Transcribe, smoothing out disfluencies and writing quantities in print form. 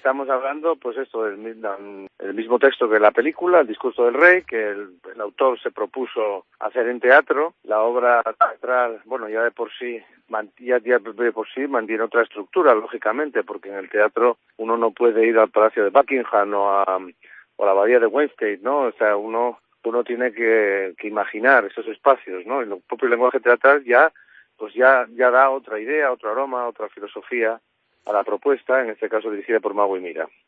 Estamos hablando, pues esto, el mismo texto que la película, El discurso del rey, que el autor se propuso hacer en teatro. La obra teatral, bueno, ya de por sí mantiene otra estructura, lógicamente, porque en el teatro uno no puede ir al Palacio de Buckingham o a la Abadía de Westminster, ¿no? O sea, uno tiene que imaginar esos espacios, ¿no? Y el propio lenguaje teatral ya da otra idea, otro aroma, otra filosofía a la propuesta, en este caso dirigida por Mago y Mira.